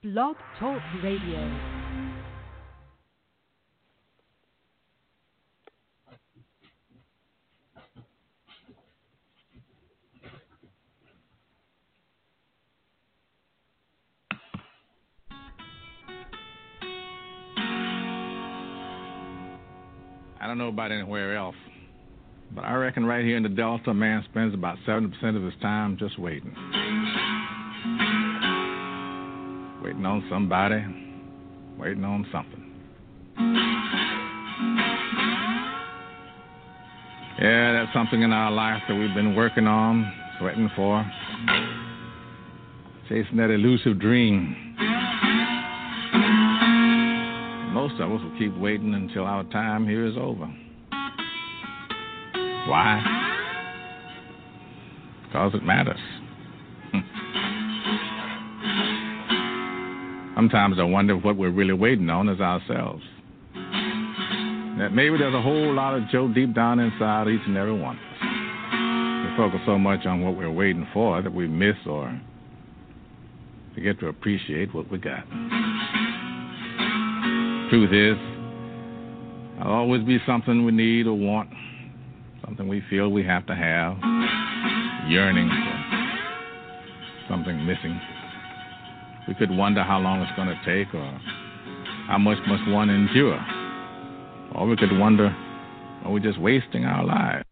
Blog Talk Radio. I don't know about anywhere else, but I reckon right here in the Delta, a man spends about 70% of his time just waiting. Waiting on somebody, waiting on something. Yeah, that's something in our life that we've been working on, sweating for, chasing that elusive dream. Most of us will keep waiting until our time here is over. Why? Because it matters. Sometimes I wonder what we're really waiting on is ourselves. That maybe there's a whole lot of Joe deep down inside each and every one of us. We focus so much on what we're waiting for that we miss or forget to appreciate what we got. Truth is, there'll always be something we need or want, something we feel we have to have, yearning for something missing. We could wonder how long it's going to take or how much must one endure. Or we could wonder, are we just wasting our lives?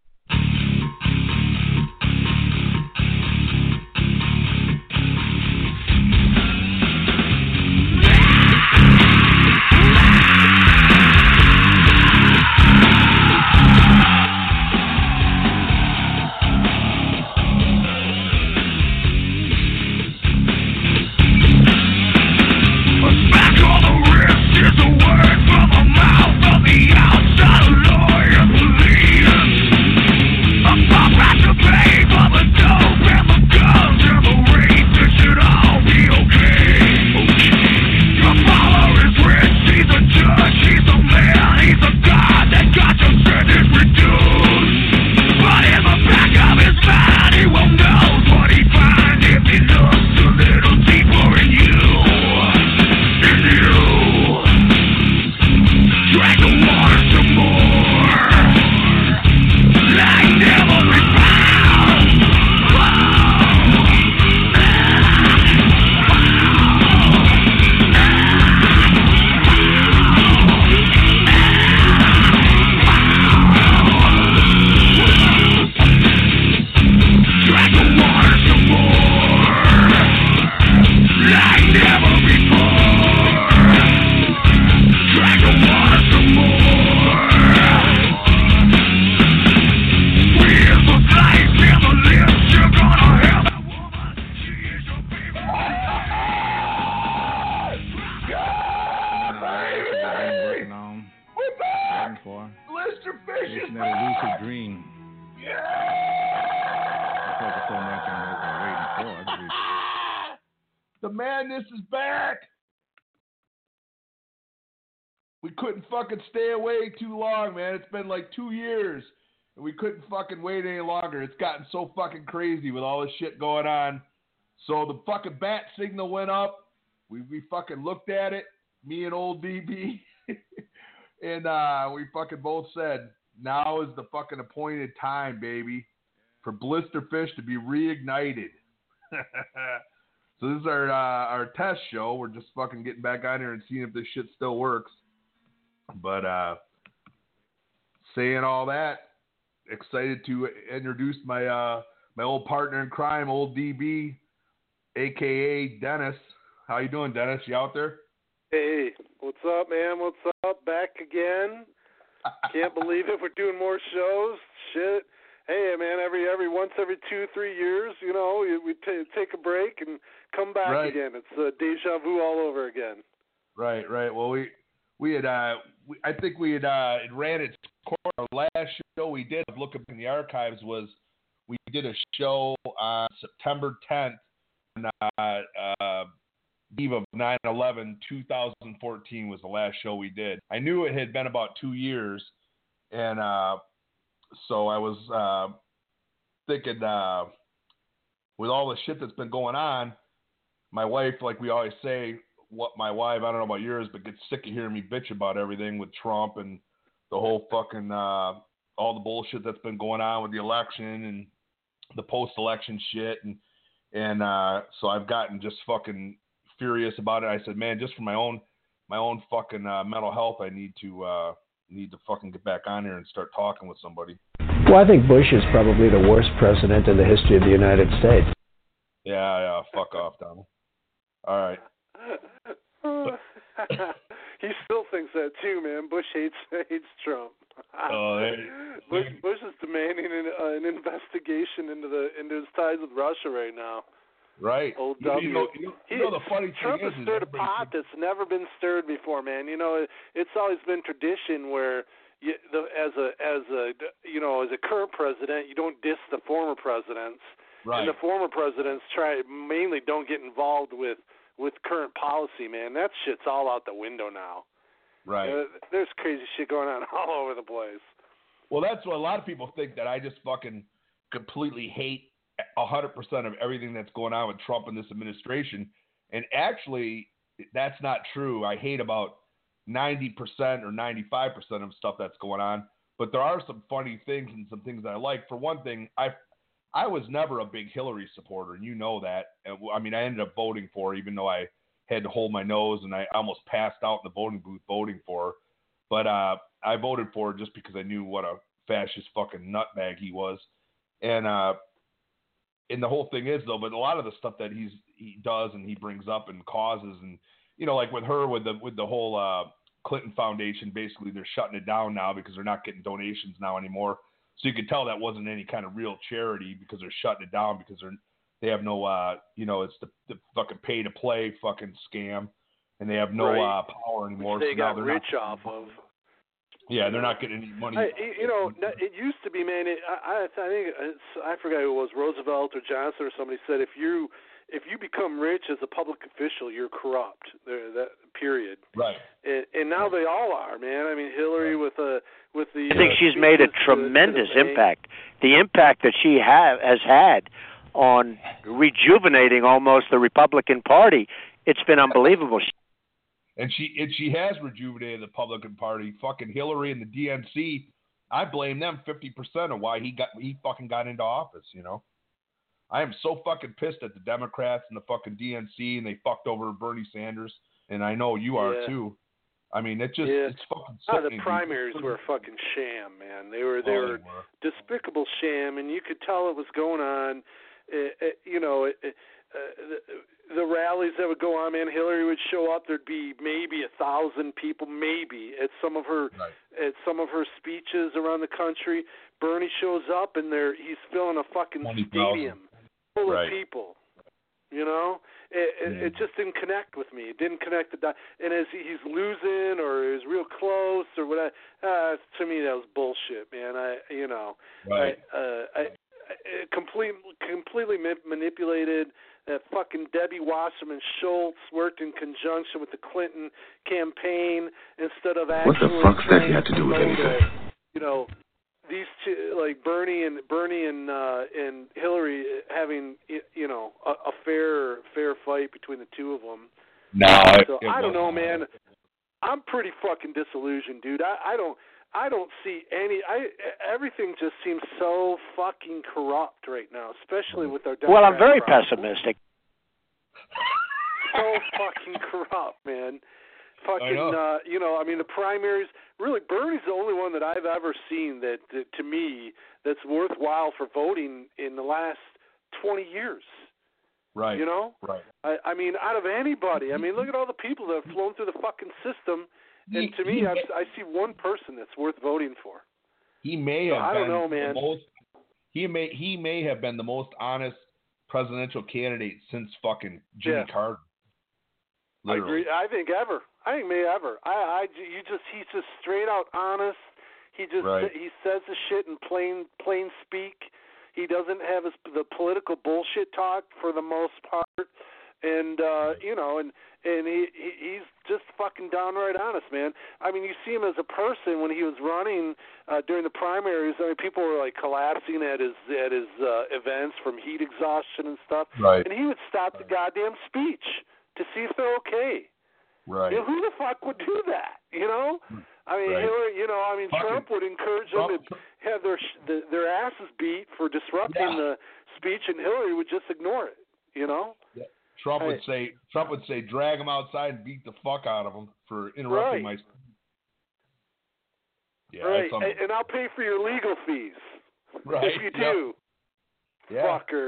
Stay away too long, man. It's been like 2 years, and we couldn't fucking wait any longer. It's gotten so fucking crazy with all this shit going on. So the fucking bat signal went up. We fucking looked at it, me and old DB, and we fucking both said, now is the fucking appointed time, baby, for Blisterfish to be reignited. So this is our test show. We're just fucking getting back on here and seeing if this shit still works. But saying all that, excited to introduce my my old partner in crime, old DB, a.k.a. Dennis. How you doing, Dennis? You out there? Hey, what's up, man? What's up? Back again. Can't believe it. We're doing more shows. Shit. Hey, man, every every 2-3 years, you know, we take a break and come back again. It's deja vu all over again. Right. Well, we had I think we had ran its course. Our last show we did, look up in the archives, was we did a show on September 10th on eve of 9/11, 2014 was the last show we did. I knew it had been about 2 years, and so I was thinking with all the shit that's been going on, my wife, like we always say, what my wife, I don't know about yours, but gets sick of hearing me bitch about everything with Trump and the whole fucking all the bullshit that's been going on with the election and the post-election shit, and so I've gotten just fucking furious about it. I said, man, just for my own fucking mental health, I need to fucking get back on here and start talking with somebody. Well, I think Bush is probably the worst president in the history of the United States. Yeah, fuck off, Donald. All right. He still thinks that too, man. Bush hates Trump. Bush is demanding an investigation into his ties with Russia right now. Right. Old W. You know the funny thing Trump has stirred a pot that's never been stirred before, man. You know, it's always been tradition where as a current president, you don't diss the former presidents, right. And the former presidents mainly don't get involved with current policy, man. That shit's all out the window now. Right. There's crazy shit going on all over the place. Well, that's what a lot of people think, that I just fucking completely hate 100% of everything that's going on with Trump and this administration. And actually, that's not true. I hate about 90% or 95% of stuff that's going on. But there are some funny things and some things that I like. For one thing, I was never a big Hillary supporter, and you know that. I mean, I ended up voting for her, even though I had to hold my nose, and I almost passed out in the voting booth voting for her. But I voted for her just because I knew what a fascist fucking nutbag he was. And the whole thing is, though, but a lot of the stuff that he does and he brings up and causes, and like with her with the whole Clinton Foundation, basically they're shutting it down now because they're not getting donations now anymore. So you could tell that wasn't any kind of real charity because they're shutting it down because they have no it's the fucking pay to play fucking scam, and they have no power anymore. Which they so got rich off of. Yeah, they're not getting any money. It used to be, man. I think I forgot who it was, Roosevelt or Johnson or somebody said if you become rich as a public official, you're corrupt. That period. Right. And now they all are, man. I mean, Hillary with the. I think she's made a tremendous impact. The impact that she has had on rejuvenating almost the Republican Party, it's been unbelievable. And she has rejuvenated the Republican Party. Fucking Hillary and the DNC, I blame them 50% of why he fucking got into office. I am so fucking pissed at the Democrats and the fucking DNC, and they fucked over Bernie Sanders, and I know you are too. I mean, it's fucking sickening. The primaries were a fucking sham, man. They were despicable sham, and you could tell it was going on. The rallies that would go on, man, Hillary would show up. There'd be maybe 1,000 people, maybe at some of her speeches around the country. Bernie shows up, and he's filling a fucking stadium full of people. It just didn't connect with me. It didn't connect the dots. And as he's losing or is real close or whatever, to me that was bullshit, man. Completely manipulated. That fucking Debbie Wasserman Schultz worked in conjunction with the Clinton campaign instead of actually. What the fuck's that have to do with anything? These two, like Bernie and Hillary, having a fair fight between the two of them. I don't know, man. I'm pretty fucking disillusioned, dude. I don't see everything just seems so fucking corrupt right now, especially with our Democrat I'm very problem. pessimistic. So fucking corrupt, man. Fucking, the primaries, really, Bernie's the only one that I've ever seen that to me, that's worthwhile for voting in the last 20 years. Right. Right. I mean, out of anybody. I mean, look at all the people that have flown through the fucking system. And to me, I see one person that's worth voting for. He may have been don't know, man. He may have been the most honest presidential candidate since fuking Jimmy Carter. Literally. I agree. I think may ever. He's just straight out honest. He says the shit in plain speak. He doesn't have the political bullshit talk for the most part, and he's just fucking downright honest, man. I mean, you see him as a person when he was running during the primaries. I mean, people were like collapsing at his events from heat exhaustion and stuff. Right. And he would stop the goddamn speech to see if they're okay. Right. You know, who the fuck would do that? You know, I mean, Right. Hillary. You know, I mean, Trump would encourage them to have their asses beat for disrupting the speech, and Hillary would just ignore it. You know. Yeah. Trump would say, drag them outside and beat the fuck out of them for interrupting my speech. Yeah, right. And I'll pay for your legal fees. Right. If you do. Yeah. Fucker.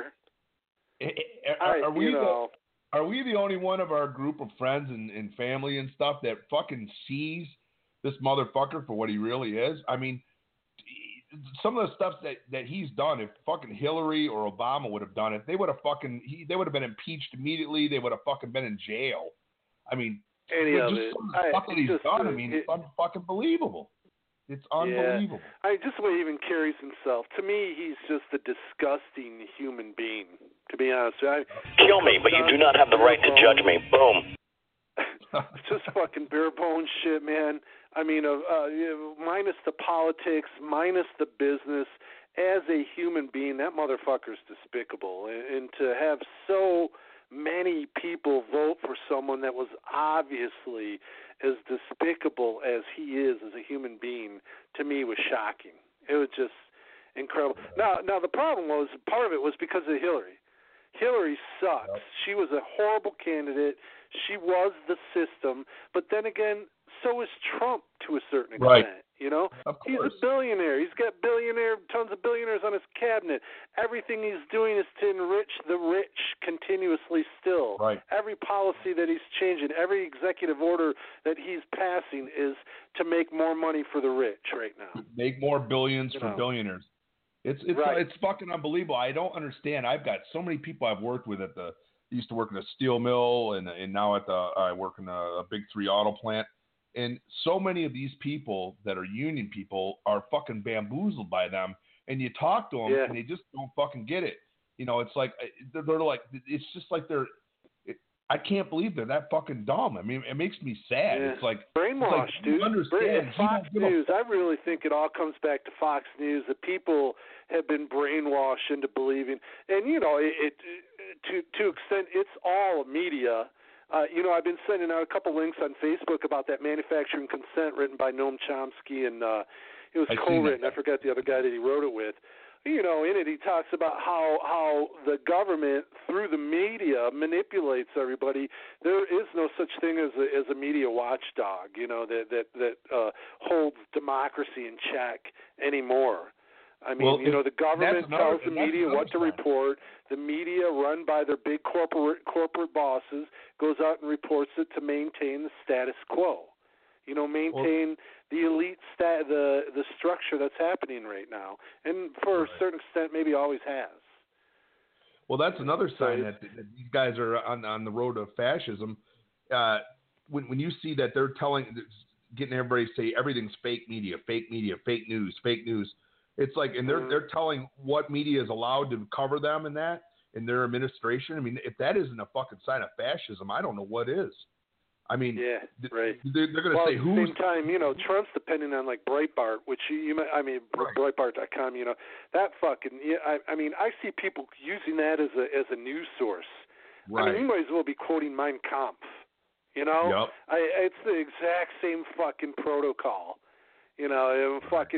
Are we the only one of our group of friends and family and stuff that fucking sees this motherfucker for what he really is? I mean, some of the stuff that he's done, if fucking Hillary or Obama would have done it, they would have been impeached immediately. They would have fucking been in jail. I mean, any of it. Some of the stuff that he's done, I mean, it's unfucking believable. It's unbelievable. Yeah. Just the way he even carries himself. To me, he's just a disgusting human being, to be honest. Kill me, but you do not have the right to judge me. Boom. It's just fucking bare bones shit, man. I mean, minus the politics, minus the business. As a human being, that motherfucker's despicable. And to have so many people vote for someone that was obviously as despicable as he is as a human being, to me, was shocking. It was just incredible. Now the problem was, part of it was because of Hillary. Hillary sucks. Yep. She was a horrible candidate. She was the system. But then again, so is Trump to a certain extent. Right. You know, he's a billionaire. He's got tons of billionaires on his cabinet. Everything he's doing is to enrich the rich continuously still. Right. Every policy that he's changing, every executive order that he's passing is to make more money for the rich right now. Make more billions for billionaires. It's fucking unbelievable. I don't understand. I've got so many people I've worked with used to work in a steel mill and now I work in a big 3 auto plant. And so many of these people that are union people are fucking bamboozled by them. And you talk to them and they just don't fucking get it. You know, it's like, they're like, it's just like I can't believe they're that fucking dumb. I mean, it makes me sad. Yeah. It's like brainwashed, dude. Fox News. I really think it all comes back to Fox News. The people have been brainwashed into believing, and you know, to extent, it's all media. You know, I've been sending out a couple links on Facebook about that Manufacturing Consent written by Noam Chomsky, and it was co-written. I forgot the other guy that he wrote it with. You know, in it he talks about how the government, through the media, manipulates everybody. There is no such thing as a media watchdog, you know, that holds democracy in check anymore. I mean, you know, the government tells the media what to report. The media, run by their big corporate bosses, goes out and reports it to maintain the status quo. You know, maintain the elite the structure that's happening right now, and for a certain extent, maybe always has. Well, that's another sign that these guys are on the road to fascism. When you see that they're getting everybody to say everything's fake media, fake news. It's like, and they're telling what media is allowed to cover them in their administration. I mean, if that isn't a fucking sign of fascism, I don't know what is. I mean, right. They're going to say who's. At the same time, you know, Trump's depending on like Breitbart, which Breitbart.com. You know, that fucking. I mean, I see people using that as a news source. Right. I mean, you might as well be quoting Mein Kampf. You know, it's the exact same fucking protocol. You know,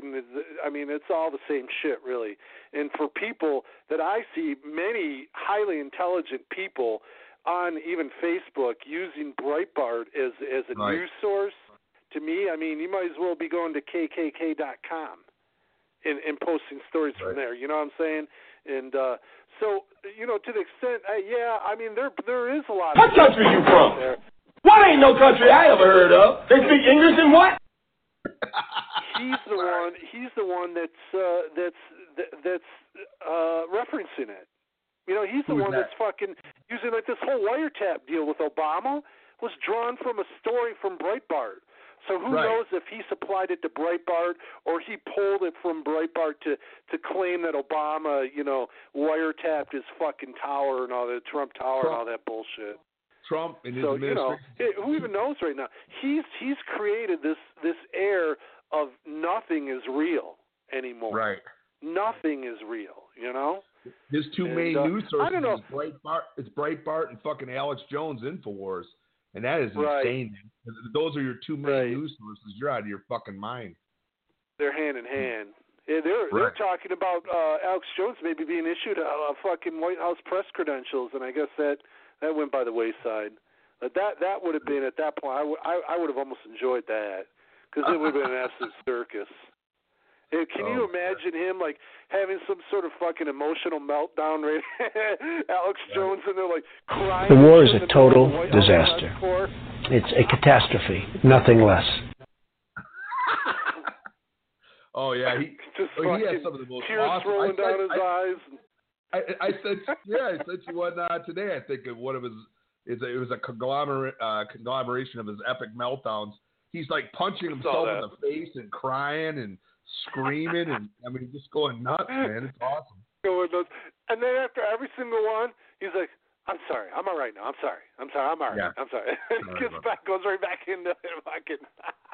I mean, it's all the same shit, really. And for people that I see, many highly intelligent people on even Facebook using Breitbart as a news source, to me, I mean, you might as well be going to KKK.com and posting stories from there. You know what I'm saying? And so, you know, to the extent, I mean, there is a lot. What country you from? There. What ain't no country I ever heard of? They speak English and what? He's the one that's referencing it. You know, he's the one that's fucking using, like, this whole wiretap deal with Obama was drawn from a story from Breitbart. So who knows if he supplied it to Breitbart or he pulled it from Breitbart to claim that Obama, you know, wiretapped his fucking tower and all that, Trump Tower and all that bullshit. Trump and his administration. You know, who even knows right now? He's created this air of nothing is real anymore. Right. Nothing is real, you know? His two main news sources is Breitbart and fucking Alex Jones Infowars. And that is insane. Those are your two main news sources. You're out of your fucking mind. They're hand in hand. Yeah, they're talking about Alex Jones maybe being issued a fucking White House press credentials, and I guess that went by the wayside. But that would have been, at that point, I would have almost enjoyed that, because it would have been an absolute circus. And can you imagine him like having some sort of fucking emotional meltdown, right? Alex Jones, and they're like crying. The war is a total disaster. It's a catastrophe, nothing less. Oh yeah, he has some of the most tears awesome. rolling down his eyes. I sent you one today. I think of one of his. It was a conglomeration of his epic meltdowns. He's like punching himself in the face and crying and screaming, and I mean, just going nuts, man. It's awesome. Going nuts. And then after every single one, he's like, "I'm sorry, I'm all right now. I'm sorry, I'm all right. Yeah. I'm sorry." And he goes right back into fucking.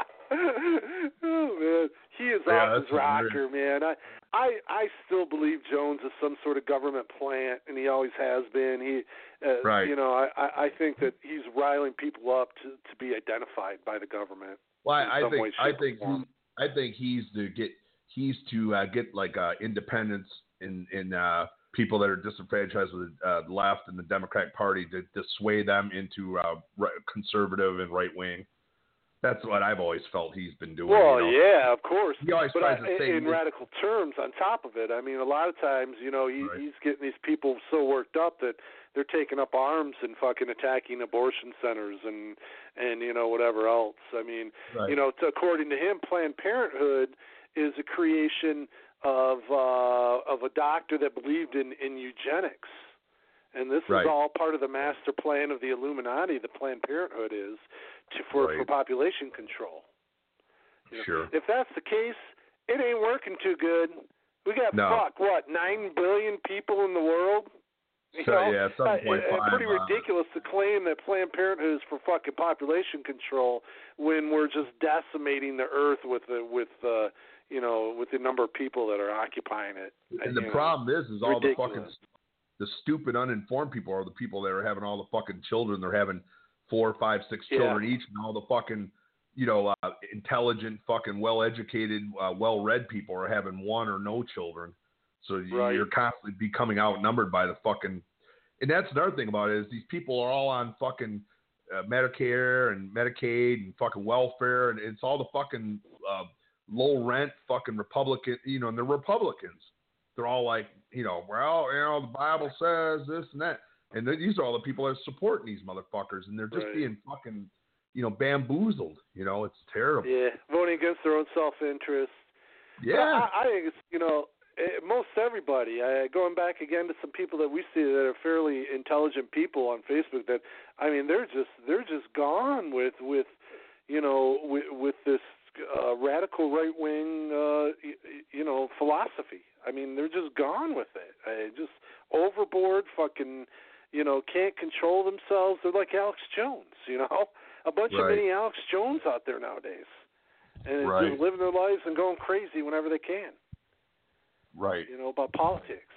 Oh man, he is off his rocker, man. I still believe Jones is some sort of government plant, and he always has been. You know, I think that he's riling people up to be identified by the government. Well, I think he's to get like independents in people that are disenfranchised with the left and the Democratic Party to sway them into conservative and right wing. That's what I've always felt he's been doing. Well, yeah, of course. He always tries to say in radical terms. On top of it, I mean, a lot of times, you know, he's getting these people so worked up that they're taking up arms and fucking attacking abortion centers and you know, whatever else. I mean, you know, according to him, Planned Parenthood is a creation of a doctor that believed in eugenics. And this is all part of the master plan of the Illuminati, the Planned Parenthood is, for population control. You know, sure. If that's the case, it ain't working too good. We got, 9 billion people in the world? You know? Yeah, 7.5. It's pretty ridiculous to claim that Planned Parenthood is for fucking population control when we're just decimating the earth with the number of people that are occupying it. And the problem is all the fucking the stupid uninformed people are the people that are having all the fucking children. They're having 4, 5, 6 children each, and all the fucking, you know, intelligent, fucking well-educated, well-read people are having 1 or no children. So you're constantly becoming outnumbered by the fucking, and that's another thing about it is these people are all on fucking Medicare and Medicaid and fucking welfare, and it's all the fucking low rent fucking Republican, you know, and they're Republicans. They're all like, you know, well, you know, the Bible says this and that. And these are all the people that are supporting these motherfuckers, and they're just being fucking, you know, bamboozled. You know, it's terrible. Yeah, voting against their own self-interest. Yeah. I think it's, you know, most everybody, going back again to some people that we see that are fairly intelligent people on Facebook that, I mean, they're just gone with you know, with this radical right-wing, you know, philosophy. I mean, they're just gone with it. Just overboard, fucking, you know, can't control themselves. They're like Alex Jones, you know, a bunch of mini Alex Jones out there nowadays, and just living their lives and going crazy whenever they can. Right. You know, about politics.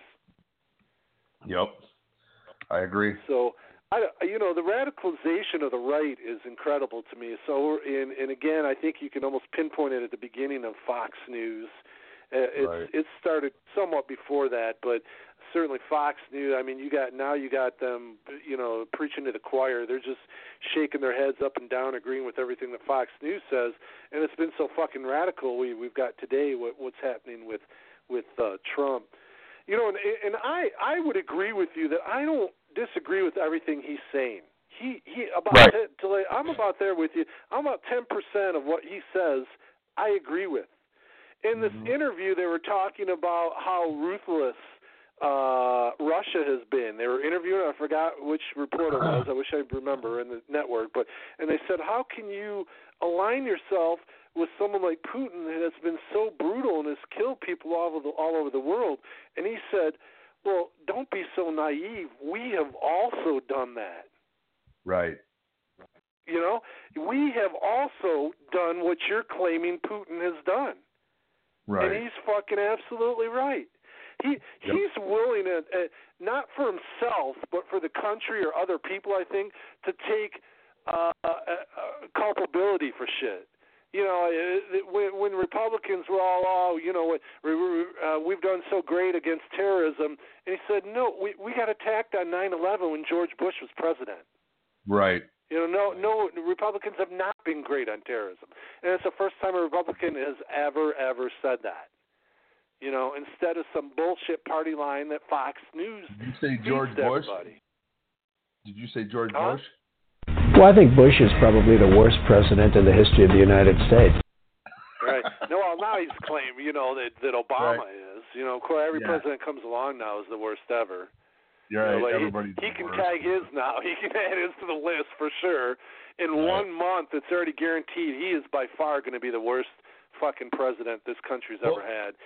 Yep, I agree. So, you know, the radicalization of the right is incredible to me. So, and again, I think you can almost pinpoint it at the beginning of Fox News. It started somewhat before that, but certainly Fox News. I mean, you got them, you know, preaching to the choir. They're just shaking their heads up and down, agreeing with everything that Fox News says, and it's been so fucking radical. We've got today what's happening with Trump. You know, and I would agree with you that I don't disagree with everything he's saying. I'm about there with you. I'm about 10% of what he says I agree with. In this interview, they were talking about how ruthless Russia has been. They were interviewing, I forgot which reporter it was. I wish I remember in the network. And they said, how can you align yourself with someone like Putin that has been so brutal and has killed people all over the world? And he said, well, don't be so naive. We have also done that. Right. You know, we have also done what you're claiming Putin has done. Right. And he's fucking absolutely right. He's willing to, not for himself, but for the country or other people, I think, to take culpability for shit. You know, when Republicans were all, we've done so great against terrorism, and he said, no, we got attacked on 9/11 when George Bush was president. Right. You know, no, Republicans have not been great on terrorism, and it's the first time a Republican has ever said that. You know, instead of some bullshit party line that Fox News. Did you say George Bush? Everybody. Did you say George Bush? Well, I think Bush is probably the worst president in the history of the United States. Right. No, well, now he's claiming, that Obama is. You know, of course, every president comes along now is the worst ever. You're right. He can tag his now. He can add his to the list for sure. In 1 month, it's already guaranteed he is by far going to be the worst fucking president this country's ever had.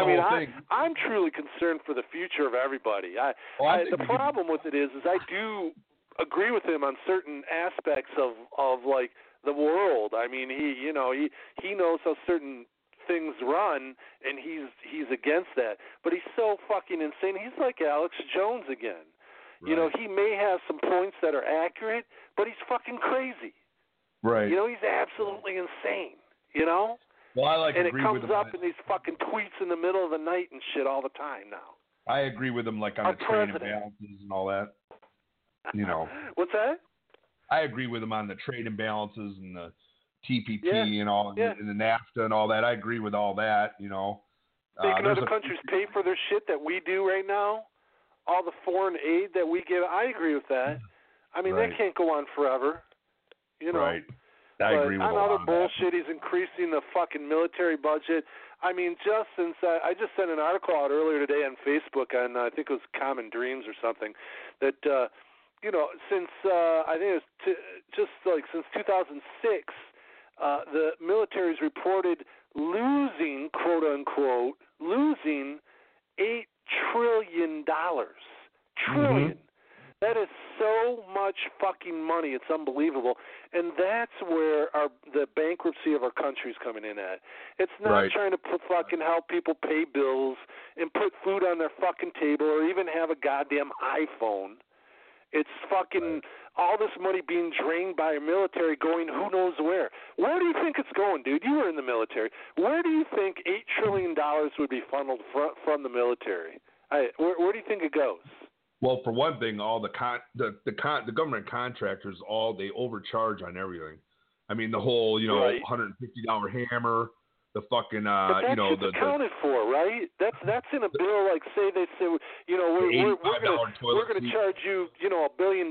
I'm truly concerned for the future of everybody. The problem with it is I do agree with him on certain aspects of like the world. I mean, he knows how certain things run, and he's against that. But he's so fucking insane. He's like Alex Jones again. Right. You know, he may have some points that are accurate, but he's fucking crazy. Right. You know, he's absolutely insane. You know. Well, and it comes up in these fucking tweets in the middle of the night and shit all the time now. I agree with him, like on the trade imbalances and all that. You know. What's that? I agree with him on the trade imbalances and the TPP and all, and the NAFTA and all that. I agree with all that. You know. Making other countries pay for their shit that we do right now, all the foreign aid that we give. I agree with that. I mean, that can't go on forever. You know. Right. I agree with on other bullshit, he's increasing the fucking military budget. I mean, just since I just sent an article out earlier today on Facebook on I think it was Common Dreams or something that since I think it was since 2006, the military's reported losing, quote unquote, $8 trillion. Trillion. Mm-hmm. That is so much fucking money. It's unbelievable. And that's where the bankruptcy of our country is coming in at. It's not trying to fucking help people pay bills and put food on their fucking table or even have a goddamn iPhone. It's fucking all this money being drained by our military going who knows where. Where do you think it's going, dude? You were in the military. Where do you think $8 trillion would be funneled from the military? Where do you think it goes? Well, for one thing, all the government contractors, they overcharge on everything. I mean, the whole, $150 hammer, the fucking, but that shit's accounted for, right? That's in a bill. Like, say they say, we're going to charge you, $1 billion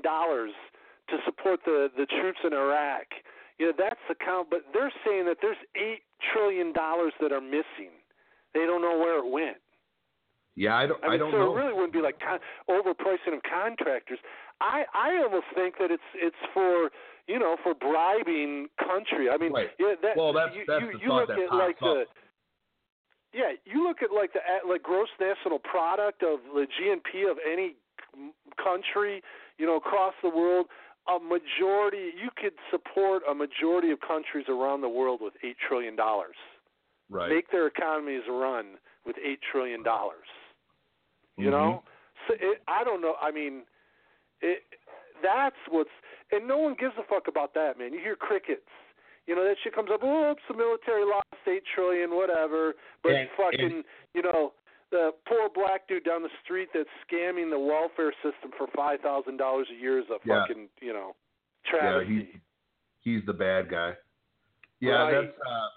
to support the troops in Iraq. You know, that's the count. But they're saying that there's $8 trillion that are missing. They don't know where it went. Yeah, I don't know. So it really wouldn't be like overpricing of contractors. I almost think that it's for for bribing country. I mean, that's you the look that at pops up. You look at the gross national product of the GNP of any country, across the world. A majority, you could support a majority of countries around the world with $8 trillion. Right. Make their economies run with $8 trillion. You know? So I don't know. I mean, that's what's – and no one gives a fuck about that, man. You hear crickets. That shit comes up, oops, the military lost $8 trillion, whatever. But the poor black dude down the street that's scamming the welfare system for $5,000 a year is a fucking, travesty. Yeah, he's the bad guy. Yeah, right.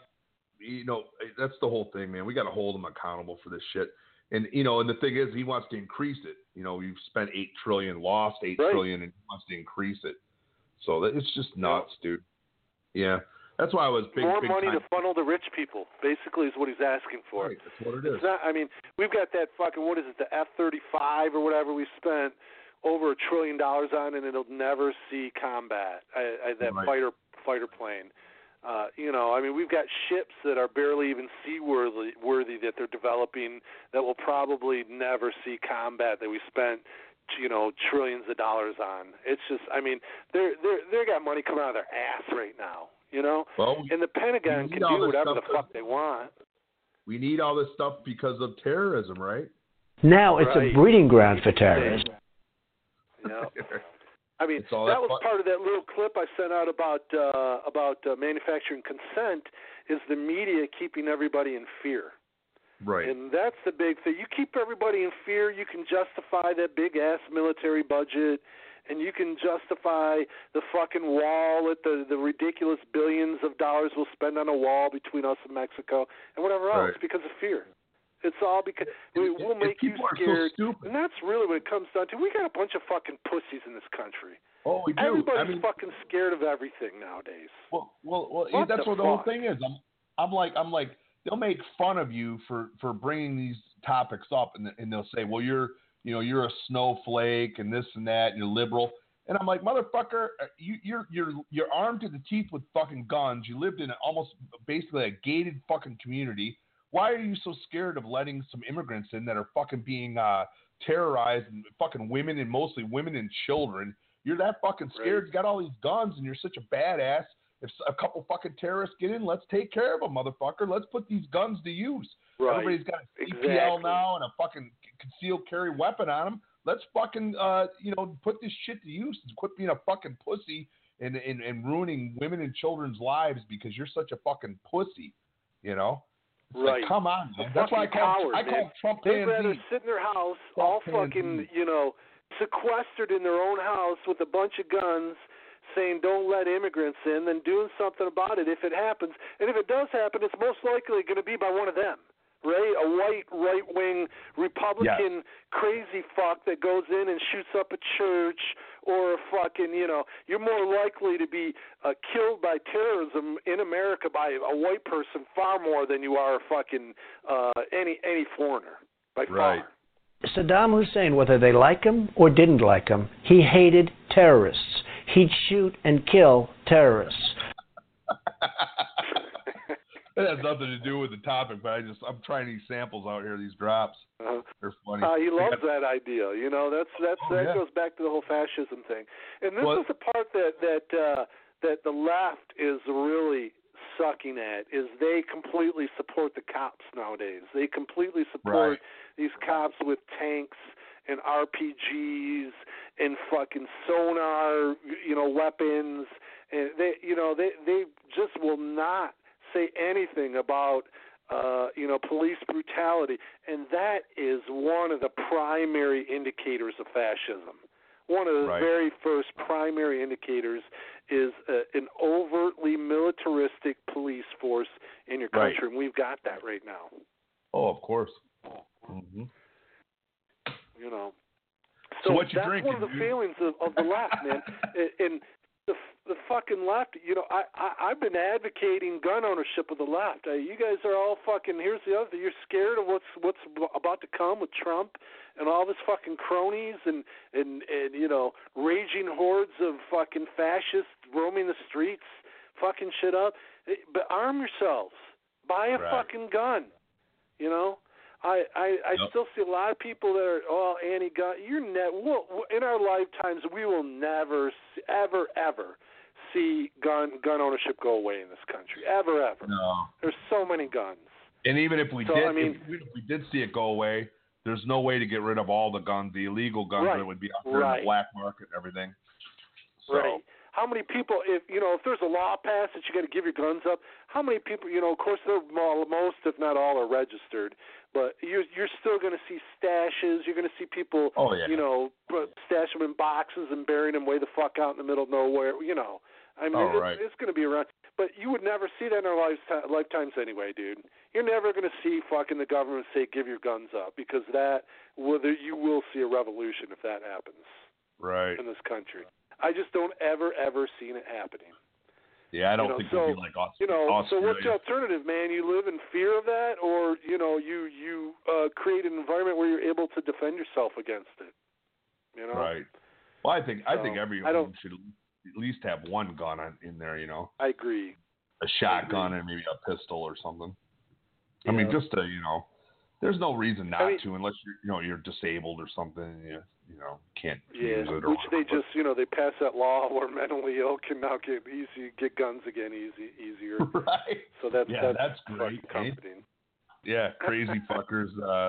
That's the whole thing, man. We got to hold him accountable for this shit. And and the thing is, he wants to increase it. You've spent $8 trillion, lost $8 trillion, and he wants to increase it. So it's just nuts, dude. Yeah, that's why I was big. More big money time. to funnel to rich people, basically, is what he's asking for. Right, that's what it is. It's not, I mean, we've got that fucking the F-35 or whatever we spent over $1 trillion on, and it'll never see combat. That fighter plane. We've got ships that are barely even seaworthy that they're developing that will probably never see combat that we spent, trillions of dollars on. It's just, they got money coming out of their ass right now, Well, and the Pentagon can do whatever the fuck they want. We need all this stuff because of terrorism, right? Now it's a breeding ground for terrorists. Yeah. I mean, that was part of that little clip I sent out about manufacturing consent. Is the media keeping everybody in fear? Right. And that's the big thing. You keep everybody in fear, you can justify that big-ass military budget, and you can justify the fucking wall at the ridiculous billions of dollars we'll spend on a wall between us and Mexico and whatever else because of fear. It's all because we'll make you scared. So stupid. And that's really what it comes down to. We got a bunch of fucking pussies in this country. Oh, we do. Everybody's fucking scared of everything nowadays. Well, that's what the whole thing is. I'm like, they'll make fun of you for bringing these topics up, and they'll say, well, you're a snowflake and this and that, and you're liberal. And I'm like, motherfucker, you're armed to the teeth with fucking guns. You lived in almost basically a gated fucking community. Why are you so scared of letting some immigrants in that are fucking being terrorized, and fucking women, and mostly women and children? You're that fucking scared. You got all these guns, and you're such a badass. If a couple fucking terrorists get in, let's take care of them, motherfucker. Let's put these guns to use. Right. Everybody's got a CPL now and a fucking concealed carry weapon on them. Let's fucking put this shit to use and quit being a fucking pussy and ruining women and children's lives because you're such a fucking pussy, It's right. Like, come on, man. That's why I call Trump They'd rather sit in their house, all fucking, sequestered in their own house with a bunch of guns, saying don't let immigrants in, than doing something about it if it happens. And if it does happen, it's most likely going to be by one of them, right? A white, right-wing Republican crazy fuck that goes in and shoots up a church, or a fucking, you're more likely to be killed by terrorism in America by a white person far more than you are fucking any foreigner, by far. Saddam Hussein, whether they like him or didn't like him, he hated terrorists. He'd shoot and kill terrorists. It has nothing to do with the topic, but I'm trying these samples out here, these drops. They're funny. He loves that idea. That goes back to the whole fascism thing. And this is the part that the left is really sucking at, is they completely support the cops nowadays. They completely support these cops with tanks and RPGs and fucking sonar, weapons, and they just will not say anything about police brutality, and that is one of the primary indicators of fascism. One of the very first primary indicators is an overtly militaristic police force in your country, and we've got that right now. Oh, of course. Mm-hmm. So what you that's drinking, one of the failings of the left, man. And the fucking left, I've been advocating gun ownership with the left. You guys are all fucking, here's the other thing, you're scared of what's about to come with Trump and all his fucking cronies and raging hordes of fucking fascists roaming the streets, fucking shit up. But arm yourselves. Buy a fucking gun, I still see a lot of people that are anti-gun. In our lifetimes, we will never, ever see gun ownership go away in this country. Ever. No. There's so many guns. And even if we did see it go away, there's no way to get rid of all the guns, the illegal guns that would be out there in the black market and everything. So. Right. How many people, if there's a law passed that you got to give your guns up, how many people, of course, most, if not all, are registered, but you're still going to see stashes. You're going to see people, stash them in boxes and burying them way the fuck out in the middle of nowhere. It's going to be around. But you would never see that in our lifetimes anyway, dude. You're never going to see fucking the government say give your guns up, because you will see a revolution if that happens. Right. In this country. I just don't ever seen it happening. Yeah, I don't think it'd be like Australia. So what's the alternative, man? You live in fear of that, or you create an environment where you're able to defend yourself against it. Right. Well, I think everyone should at least have one gun in there. I agree. A shotgun and maybe a pistol or something. Yeah. I mean, just to there's no reason not to, unless you're disabled or something. Can't use it. Which they just they pass that law where mentally ill can now get guns again easier. Right. So that's great. comforting. Yeah, crazy fuckers.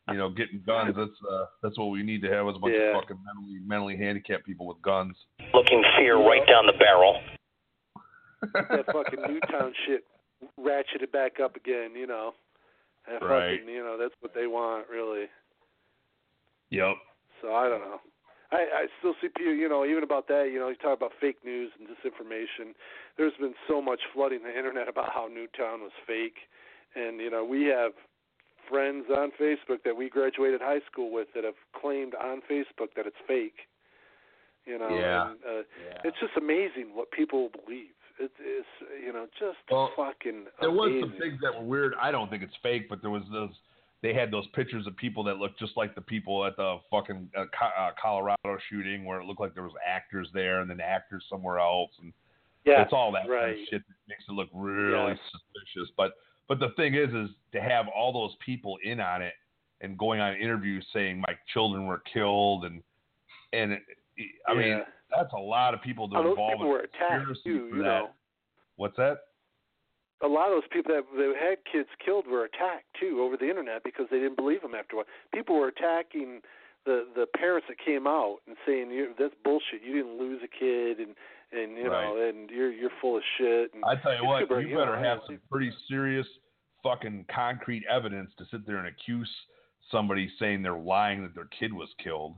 getting guns. That's what we need to have is a bunch of fucking mentally handicapped people with guns. Looking fear right down the barrel. That fucking Newtown shit ratcheted back up again, That right. fucking, that's what they want, really. Yep. So I don't know. I still see people, even about that, you talk about fake news and disinformation. There's been so much flooding the internet about how Newtown was fake. And, we have friends on Facebook that we graduated high school with that have claimed on Facebook that it's fake. Yeah. And, it's just amazing what people believe. It is, just fucking There was amazing. some things that were weird. I don't think it's fake, but there was they had those pictures of people that looked just like the people at the fucking Colorado shooting where it looked like there was actors there and then actors somewhere else. And it's all that kind of shit that makes it look really suspicious. But the thing is to have all those people in on it and going on interviews saying my children were killed and I mean, that's a lot of people to involve. Those people were attacked too, you know. What's that? A lot of those people that had kids killed were attacked too over the internet because they didn't believe them after a while. People were attacking the parents that came out and saying that's bullshit. You didn't lose a kid and and you're full of shit. And I tell you what, you better have some pretty serious fucking concrete evidence to sit there and accuse somebody saying they're lying that their kid was killed.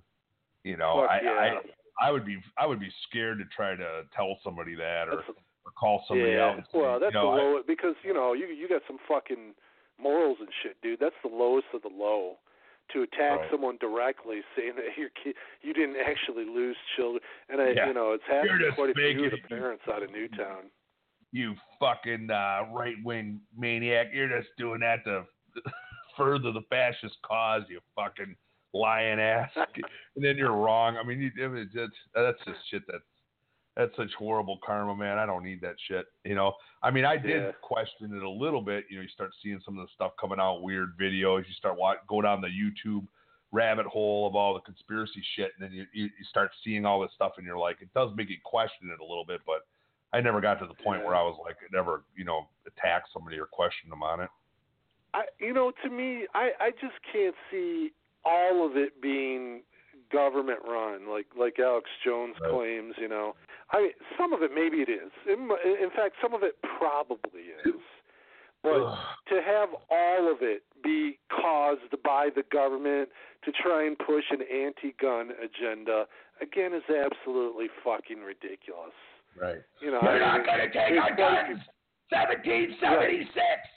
I would be scared to try to tell somebody that or call somebody out. And say, well, that's the lowest because you got some fucking morals and shit, dude. That's the lowest of the low. To attack someone directly, saying that your kid, you didn't actually lose children, and it's happened to quite a few of the parents out of Newtown. You fucking right-wing maniac! You're just doing that to further the fascist cause. You fucking lying ass, and then you're wrong. I mean, that's just shit. That's such horrible karma, man. I don't need that shit. I mean, I did question it a little bit. You start seeing some of the stuff coming out, weird videos. You start go down the YouTube rabbit hole of all the conspiracy shit, and then you start seeing all this stuff, and you're like, it does make you question it a little bit. But I never got to the point where I was like, never, attack somebody or question them on it. To me, I just can't see all of it being government run, like Alex Jones claims. I mean, some of it maybe it is. In fact, some of it probably is. But to have all of it be caused by the government to try and push an anti-gun agenda, again, is absolutely fucking ridiculous. Right. You're not going to take our guns! 1776!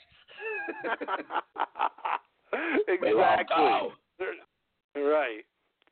Exactly. Right.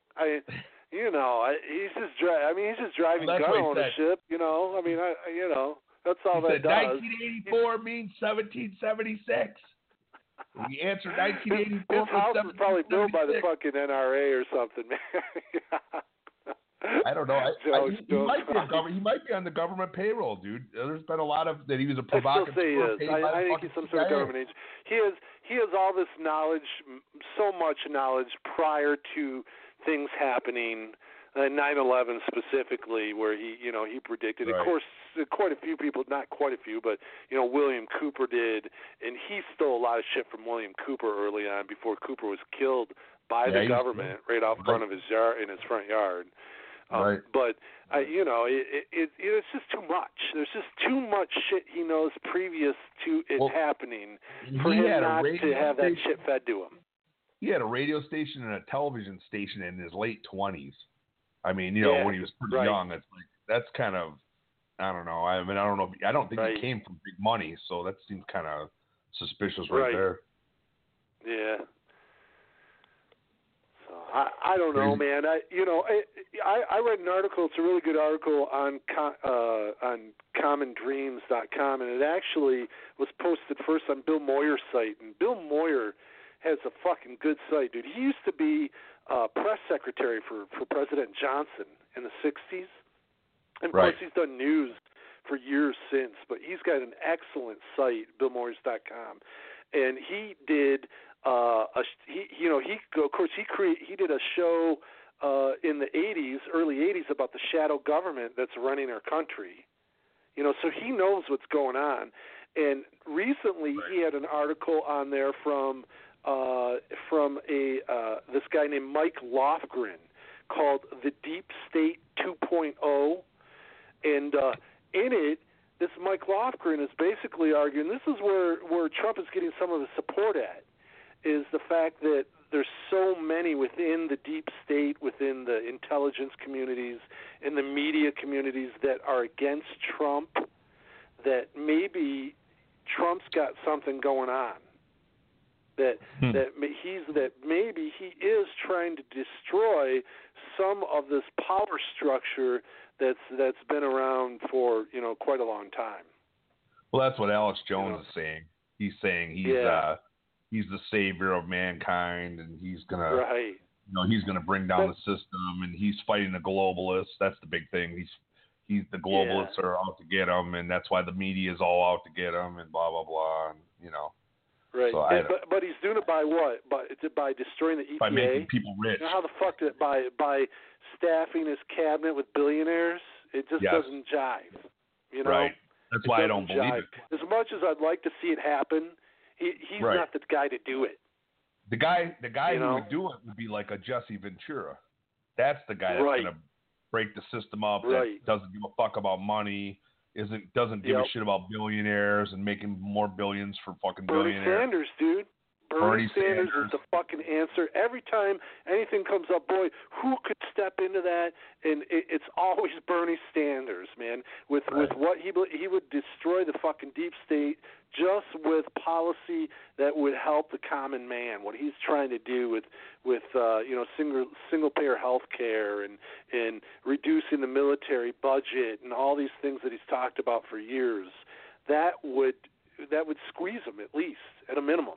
He's just driving gun ownership. I mean, that's all that does. 1984 means 1776. When you answer 1984. His house was probably built by the fucking NRA or something, man. I don't know. He might be on the government payroll, dude. There's been a lot of that he was a provocateur. I still say he is. I think he's some sort of government agent. He has all this knowledge, so much knowledge prior to things happening, 9/11 specifically, where he predicted. Right. Of course, quite a few people, not quite a few, but William Cooper did, and he stole a lot of shit from William Cooper early on before Cooper was killed by the government right out front of his yard, in his front yard. Right. But it's just too much. There's just too much shit he knows previous to it happening for him not to have that shit fed to him. He had a radio station and a television station in his late 20s. I mean, when he was pretty young, it's like that's kind of, I don't know. I mean, I don't know. I don't think he came from big money, so that seems kind of suspicious right there. Yeah. I don't know, man. I read an article. It's a really good article on commondreams.com, and it actually was posted first on Bill Moyer's site. And Bill Moyer has a fucking good site, dude. He used to be press secretary for President Johnson in the 60s. And of course, he's done news for years since, but he's got an excellent site, BillMoyers.com. And he did he did a show in the 80s, early 80s, about the shadow government that's running our country. So he knows what's going on. And recently he had an article on there from from this guy named Mike Lofgren called The Deep State 2.0, and in it, this Mike Lofgren is basically arguing, this is where Trump is getting some of the support at, is the fact that there's so many within the deep state, within the intelligence communities, and the media communities that are against Trump, that maybe Trump's got something going on. That maybe he is trying to destroy some of this power structure that's been around for quite a long time. Well, that's what Alex Jones is saying. He's saying he's the savior of mankind, and he's gonna he's gonna bring down the system, and he's fighting the globalists. That's the big thing. He's the globalists are out to get him, and that's why the media is all out to get him, and blah blah blah, and Right, so but he's doing it by what? By destroying the EPA? By making people rich. How the fuck did it? By staffing his cabinet with billionaires? It just doesn't jive. Right. That's why I don't believe it. As much as I'd like to see it happen, he's not the guy to do it. The guy who would do it would be like a Jesse Ventura. That's the guy that's going to break the system up. That doesn't give a fuck about money. Doesn't give a shit about billionaires and making more billions for fucking billionaires. Bernie Sanders, dude. Bernie Sanders is the fucking answer. Every time anything comes up, boy, who could step into that? And it's always Bernie Sanders, man. With what he would destroy the fucking deep state just with policy that would help the common man. What he's trying to do with single payer health care and reducing the military budget and all these things that he's talked about for years, that would squeeze him at least at a minimum.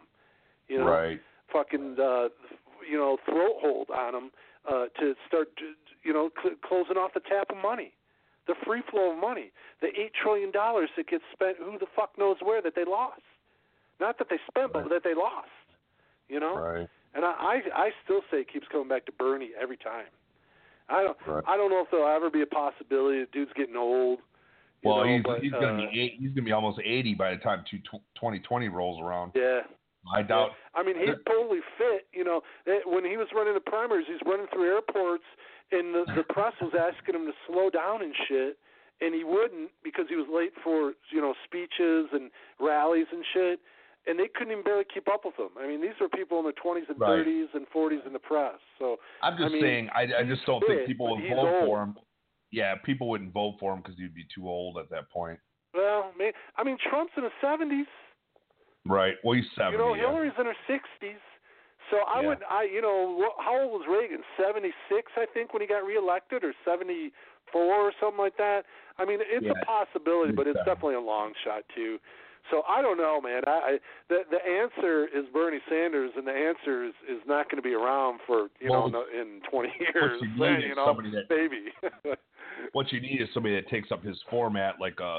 Fucking throat hold on him to start closing off the tap of money. The free flow of money, the $8 trillion that gets spent, who the fuck knows where, that they lost. Not that they spent, but that they lost. Right. And I still say it keeps coming back to Bernie every time. I don't know if there'll ever be a possibility. The dude's getting old. Well, he's gonna be almost 80 by the time 2020 rolls around. Yeah. I doubt. I mean, he's totally fit. When he was running the primaries, he's running through airports, and the press was asking him to slow down and shit, and he wouldn't because he was late for speeches and rallies and shit, and they couldn't even barely keep up with him. I mean, these were people in their 20s and 30s and 40s in the press. So I'm just saying, I just don't think people would vote for him. Yeah, people wouldn't vote for him because he'd be too old at that point. Well, Trump's in his 70s. Right. Well, he's 70. Hillary's in her 60s. So how old was Reagan? 76, I think, when he got reelected, or 74 or something like that. I mean, it's a possibility, but it's definitely a long shot too. So I don't know, man. The answer is Bernie Sanders, and the answer is not going to be around for in 20 years. Maybe. What you need is somebody that takes up his format, like a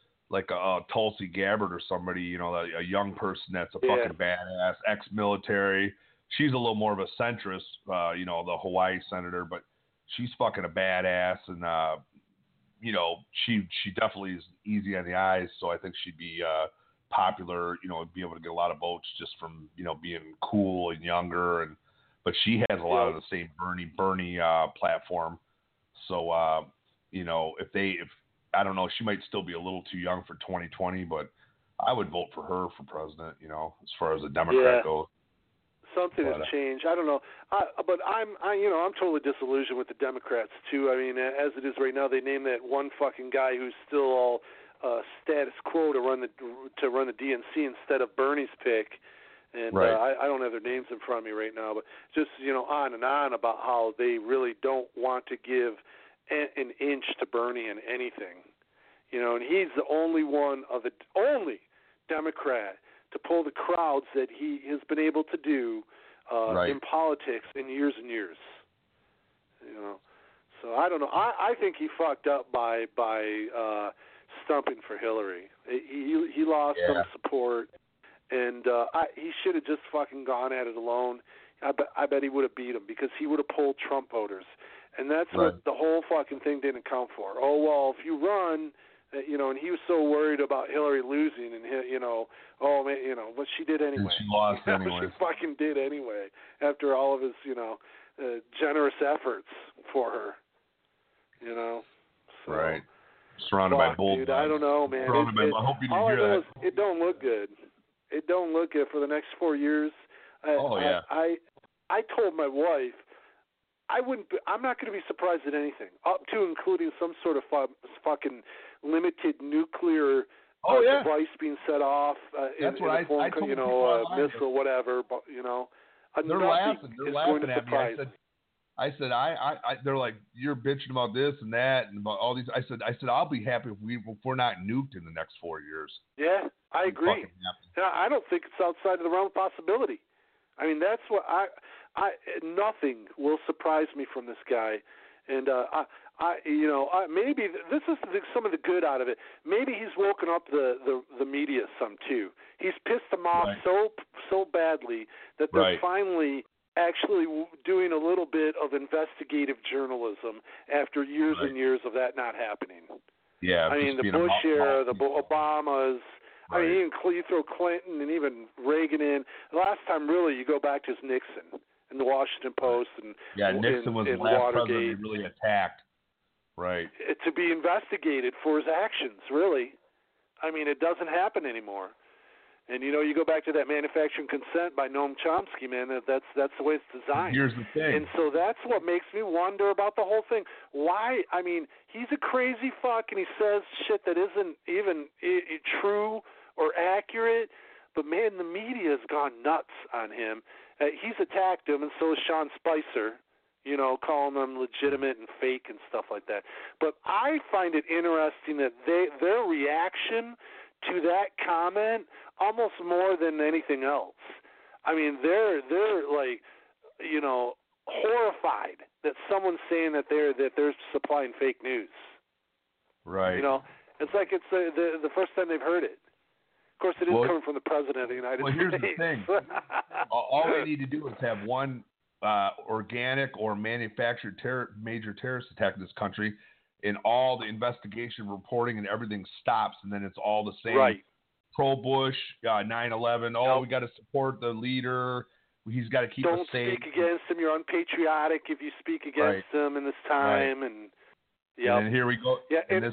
Tulsi Gabbard or somebody, a young person that's a fucking badass, ex-military. She's a little more of a centrist, the Hawaii senator, but she's fucking a badass, and she definitely is easy on the eyes. So I think she'd be popular, be able to get a lot of votes just from being cool and younger, but she has a lot of the same Bernie platform. So if I don't know, she might still be a little too young for 2020, but I would vote for her for president, as far as a Democrat goes. Something has changed. I don't know. But I'm totally disillusioned with the Democrats, too. I mean, as it is right now, they named that one fucking guy who's still all status quo to run the DNC instead of Bernie's pick. And I don't have their names in front of me right now, but just, on and on about how they really don't want to give an inch to Bernie in anything, and he's the only Democrat to pull the crowds that he has been able to do in politics in years and years. So I don't know. I think he fucked up by stumping for Hillary. He lost some support, and he should have just fucking gone at it alone. I bet he would have beat him because he would have pulled Trump voters. And that's what the whole fucking thing didn't account for. Oh, well, if you run, and he was so worried about Hillary losing, and oh man, what she did anyway. And she lost anyway. She fucking did anyway after all of his, generous efforts for her. So, right. Surrounded by bulldogs. Dude, I don't know, man. I hope you didn't hear that. It don't look good. It don't look good for the next 4 years. I told my wife I'm not going to be surprised at anything, up to including some sort of fucking limited nuclear device being set off in a form, missile, whatever. But they're laughing at me. I said, they're like, you're bitching about this and that and about all these. I said, I'll be happy if we're not nuked in the next 4 years. Yeah, I agree. I don't think it's outside of the realm of possibility. I mean, that's what nothing will surprise me from this guy, and maybe this is some of the good out of it. Maybe he's woken up the media some too. He's pissed them off so badly that they're finally actually doing a little bit of investigative journalism after years and years of that not happening. Yeah, I mean the Bush era, the Obamas. I mean, you throw Clinton and even Reagan in. The last time, really, you go back to Nixon and the Washington Post and Nixon was the last president he really attacked. Right. To be investigated for his actions, really. I mean, it doesn't happen anymore. And you go back to that Manufacturing Consent by Noam Chomsky, man. That's the way it's designed. Here's the thing. And so that's what makes me wonder about the whole thing. Why? I mean, he's a crazy fuck, and he says shit that isn't even true or accurate. But man, the media has gone nuts on him. He's attacked him, and so is Sean Spicer. Calling them legitimate and fake and stuff like that. But I find it interesting that their reaction to that comment almost more than anything else. I mean, they're like, horrified that someone's saying that they're supplying fake news. Right. It's like it's the first time they've heard it. Of course, it is coming from the president of the United States. Well, here's the thing. All they need to do is have one organic or manufactured major terrorist attack in this country, and all the investigation, reporting, and everything stops, and then it's all the same. Right. Pro-Bush, 9/11. Oh, we got to support the leader. He's got to keep us safe. Don't speak against him. You're unpatriotic if you speak against him in this time. Right. And and here we go. Yeah, in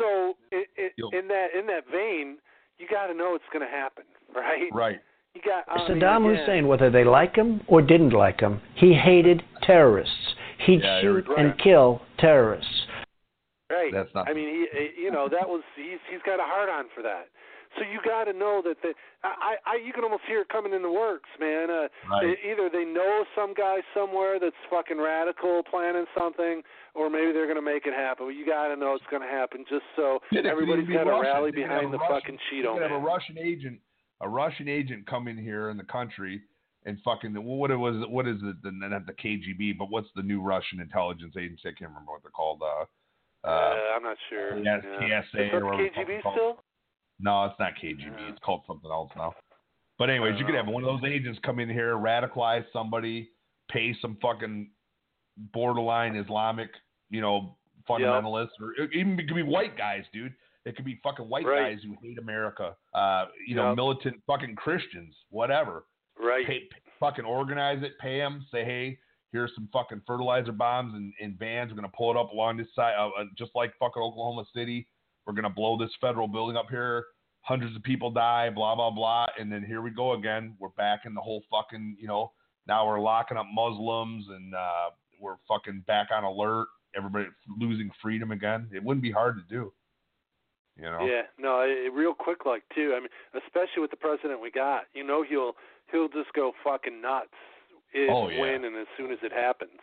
that vein, you got to know it's going to happen, right? Right. You got Saddam Hussein, whether they like him or didn't like him, he hated terrorists. He'd shoot and kill terrorists. Right. That's not. I mean, that was he's got a hard on for that. So you got to know that you can almost hear it coming in the works, man. Either they know some guy somewhere that's fucking radical planning something, or maybe they're going to make it happen. But you got to know it's going to happen, just so everybody's got to rally behind the fucking Cheeto man. Have a Russian agent come in here in the country and fucking what is it? Not the KGB, but what's the new Russian intelligence agency? I can't remember what they're called. I'm not sure. TSA or KGB still? No, it's not KGB. It's called something else now. But anyways, you could have one of those agents come in here, radicalize somebody, pay some fucking borderline Islamic, fundamentalists, or even it could be white guys, dude. It could be fucking white guys who hate America, militant fucking Christians, whatever. Right. Fucking organize it, pay them, say, hey, here's some fucking fertilizer bombs and vans. We're going to pull it up along this side, just like fucking Oklahoma City. We're going to blow this federal building up here. Hundreds of people die, blah, blah, blah. And then here we go again. We're back in the whole fucking, now we're locking up Muslims and we're fucking back on alert. Everybody losing freedom again. It wouldn't be hard to do. Yeah, no, real quick like too. I mean, especially with the president we got, he'll just go fucking nuts when and as soon as it happens,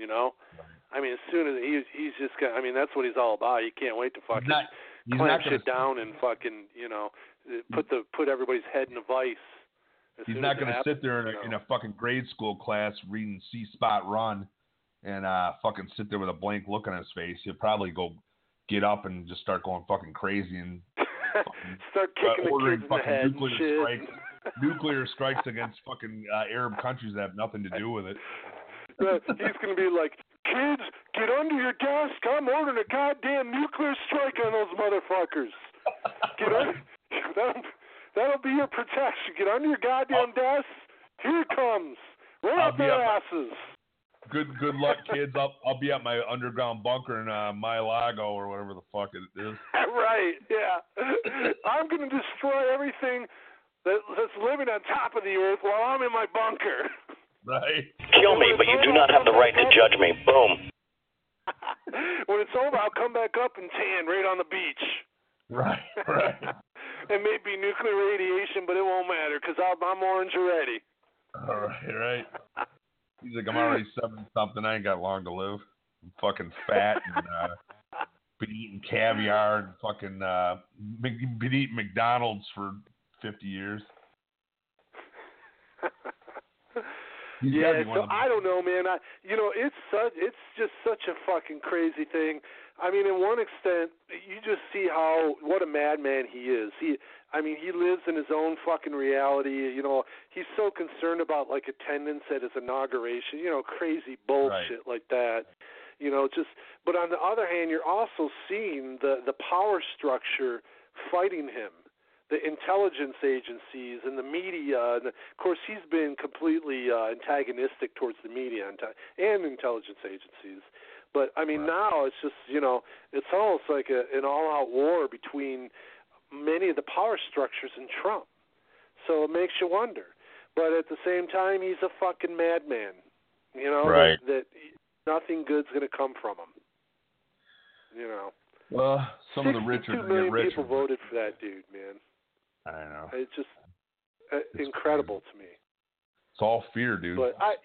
I mean, as soon as he's just got, I mean, that's what he's all about. You can't wait to fucking clamp shit down and fucking, put everybody's head in a vice. He's not going to sit there in a fucking grade school class reading C-Spot Run and fucking sit there with a blank look on his face. He'll probably go get up and just start going fucking crazy and start kicking the kids in the head nuclear strikes against fucking Arab countries that have nothing to do with it. He's going to be like, kids, Get under your desk. I'm ordering a goddamn nuclear strike on those motherfuckers. Get under. That'll be your protection. Get under your goddamn desk. Here it comes. Right up their asses. Good luck, kids. I'll be at my underground bunker in Mar-a-Lago or whatever the fuck it is. Right, yeah. I'm going to destroy everything that's living on top of the earth while I'm in my bunker. Right. Kill me, but you do not have the right to judge me. Boom. When it's over, I'll come back up and tan right on the beach. Right. It may be nuclear radiation, but it won't matter because I'm orange already. All right. He's like, I'm already 70-something. I ain't got long to live. I'm fucking fat and been eating caviar and fucking been eating McDonald's for 50 years. Yeah, so I don't know, man. It's just such a fucking crazy thing. I mean, in one extent, you just see what a madman he is. He lives in his own fucking reality. You know, he's so concerned about like attendance at his inauguration. You know, crazy bullshit like that. You know, but on the other hand, you're also seeing the power structure fighting him. The intelligence agencies and the media, and of course he's been completely antagonistic towards the media and intelligence agencies. But I mean, now it's just, you know, it's almost like an all-out war between many of the power structures and Trump. So it makes you wonder. But at the same time, he's a fucking madman. You know, that nothing good's going to come from him. You know. Well, some of the rich are going to get richer. 62 million people voted for that dude, man. I know. It's just incredible to me. It's all fear, dude. But I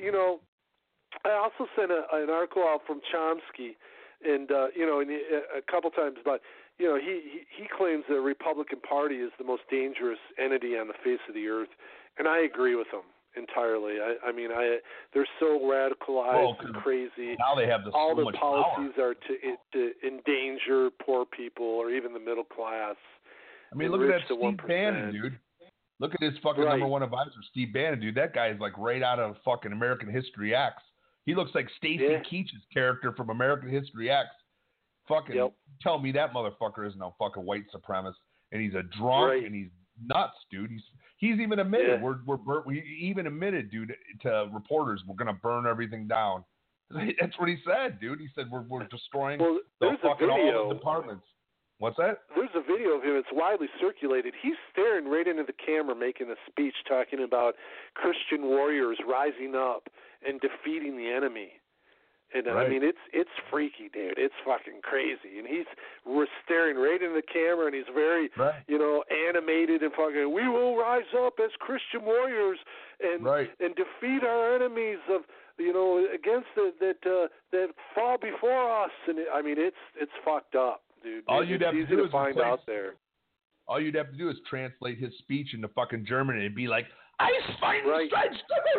also sent an article out from Chomsky, and a couple times about, you know, he claims the Republican Party is the most dangerous entity on the face of the earth, and I agree with him entirely. I mean, they're so radicalized and crazy. Now they have all so their much policies power. are to endanger poor people or even the middle class. I mean, look at that Steve Bannon, dude. Look at his fucking number one advisor, Steve Bannon, dude. That guy is like right out of fucking American History X. He looks like Stacy Keach's character from American History X. Fucking tell me that motherfucker is no fucking white supremacist, and he's a drunk and he's nuts, dude. He's even admitted we even admitted, dude, to reporters we're gonna burn everything down. That's what he said, dude. He said we're destroying the fucking all the departments. What's that? There's a video of him. It's widely circulated. He's staring right into the camera, making a speech talking about Christian warriors rising up and defeating the enemy. And I mean, it's freaky, dude. It's fucking crazy. And we're staring right into the camera, and he's very, you know, animated and fucking. We will rise up as Christian warriors and defeat our enemies of, you know, against that fall before us. And I mean, it's fucked up. Dude, all you'd have to do is find out there. All you'd have to do is translate his speech into fucking German and be like, Eisfein strikes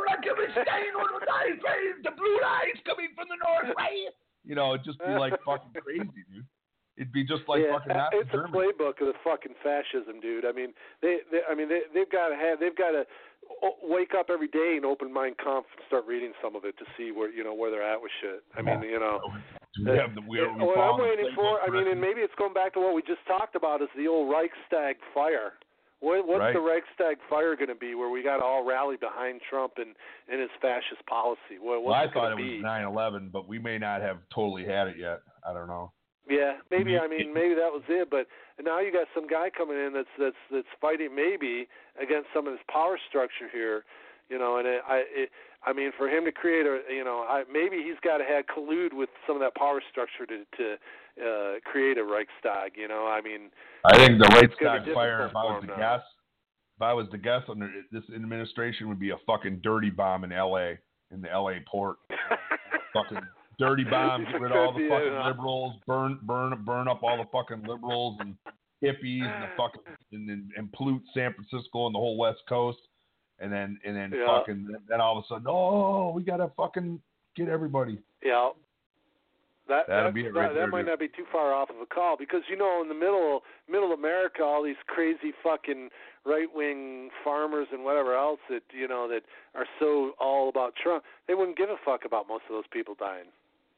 the blue lights coming from the north, right? You know, it'd just be like fucking crazy, dude. It'd be just like fucking Nazi it's Germany. A playbook of the fucking fascism, dude. I mean, they've got to wake up every day and open Mein Kampf and start reading some of it to see where they're at with shit. I mean, you know. What I'm waiting for, I mean, and maybe it's going back to what we just talked about, is the old Reichstag fire. What's the Reichstag fire going to be, where we got to all rally behind Trump and his fascist policy? I thought it was 9/11, but we may not have totally had it yet. I don't know. Yeah, maybe. I mean, maybe that was it. But now you got some guy coming in that's fighting maybe against some of this power structure here, you know. And I mean, for him to create maybe he's got to collude with some of that power structure to create a Reichstag. You know, I mean, I think the Reichstag fire, if I was to guess, under this administration, would be a fucking dirty bomb in L.A. in the L.A. port. Fucking dirty bomb, get rid of all the fucking liberals, burn up all the fucking liberals and hippies and the fucking and pollute San Francisco and the whole West Coast, and then fucking then all of a sudden, we gotta fucking get everybody. Yeah. That right might not be too far off of a call, because in the middle America, all these crazy fucking right-wing farmers and whatever else that are so all about Trump, they wouldn't give a fuck about most of those people dying.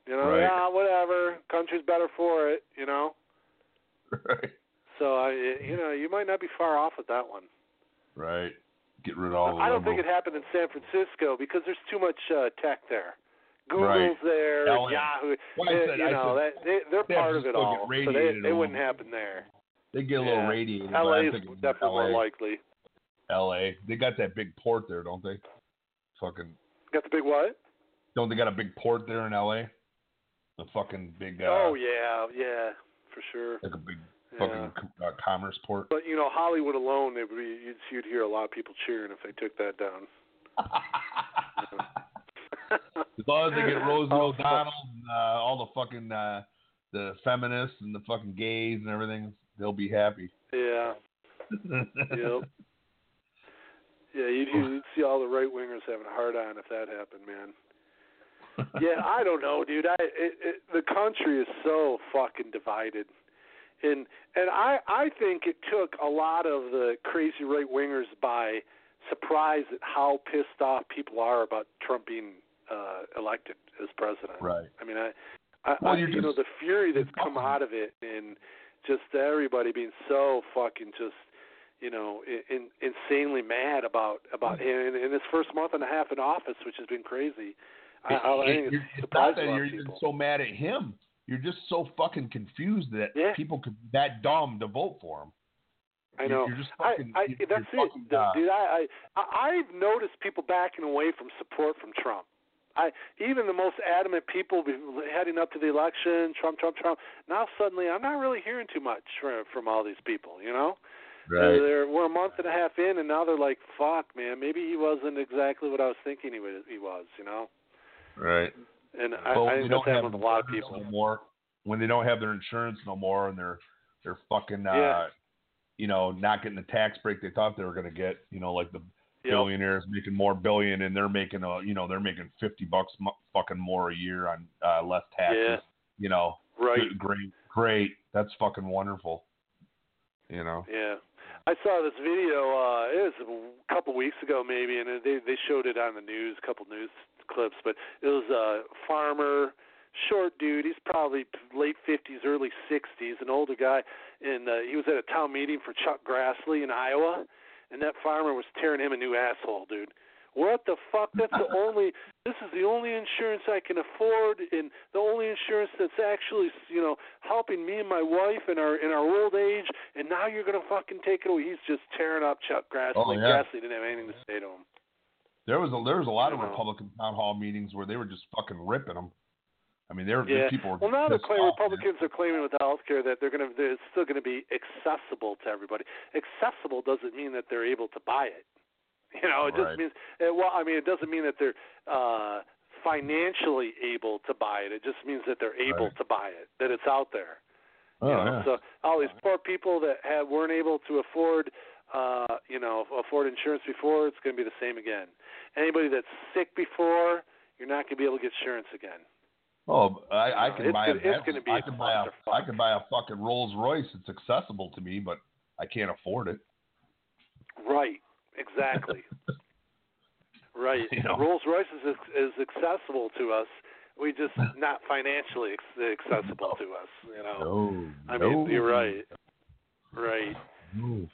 You know, right. Whatever. Country's better for it. You know. Right. So you might not be far off with that one. Right. Get rid of all the I don't think liberals. it happened in San Francisco because there's too much tech there. Google's Right. there, LA. Yahoo. Well, they're part of it all, so they wouldn't little. happen there. They get a little radiated. LA is definitely more likely. LA. They got that big port there, don't they? Fucking. Got the big what? Don't they got a big port there in LA? The fucking big. Oh yeah, for sure. Like a big fucking commerce port. But Hollywood alone, you'd hear a lot of people cheering if they took that down. As long as they get Rosie O'Donnell and all the fucking the feminists and the fucking gays and everything, they'll be happy. Yeah. Yep. Yeah, you'd see all the right wingers having a hard on if that happened, man. Yeah, I don't know, dude. The country is so fucking divided, and I think it took a lot of the crazy right wingers by surprise at how pissed off people are about Trump being elected as president. Right. I mean, the fury that's come out of it, and just everybody being so fucking just. Insanely mad about him in his first month and a half in office, which has been crazy. I think it's not that you're even so mad at him. You're just so fucking confused that people could be that dumb to vote for him. I know. You're just fucking. That's it, dude. I've noticed people backing away from support from Trump. Even the most adamant people heading up to the election, Trump. Now suddenly, I'm not really hearing too much from all these people. Right. We're a month and a half in, and now they're like, "Fuck, man, maybe he wasn't exactly what I was thinking he was." Right. And I think that's happened with a lot of people. No more, when they don't have their insurance no more, and they're fucking not getting the tax break they thought they were going to get. Like the billionaires making more billion, and they're making they're making $50 fucking more a year on less taxes. Yeah. Right. Great. That's fucking wonderful. Yeah. I saw this video, it was a couple weeks ago maybe, and they showed it on the news, a couple news clips, but it was a farmer, short dude, he's probably late 50s, early 60s, an older guy, and he was at a town meeting for Chuck Grassley in Iowa, and that farmer was tearing him a new asshole, dude. What the fuck? This is the only insurance I can afford, and the only insurance that's actually, helping me and my wife in our old age, and now you're going to fucking take it away. He's just tearing up Chuck Grassley. Oh, yeah. Grassley didn't have anything to say to him. There was a lot of Republican town hall meetings where they were just fucking ripping them. I mean, people were. Well, now Republicans are claiming with the health care that it's still going to be accessible to everybody. Accessible doesn't mean that they're able to buy it. It just means. It doesn't mean that they're financially able to buy it. It just means that they're able to buy it. That it's out there. So all these poor people that weren't able to afford insurance before, it's going to be the same again. Anybody that's sick before, you're not going to be able to get insurance again. Oh, I can buy I can buy a fucking Rolls Royce. It's accessible to me, but I can't afford it. Right. Exactly. Right. Rolls Royce is accessible to us. We just not financially accessible to us. You're right. Right. No.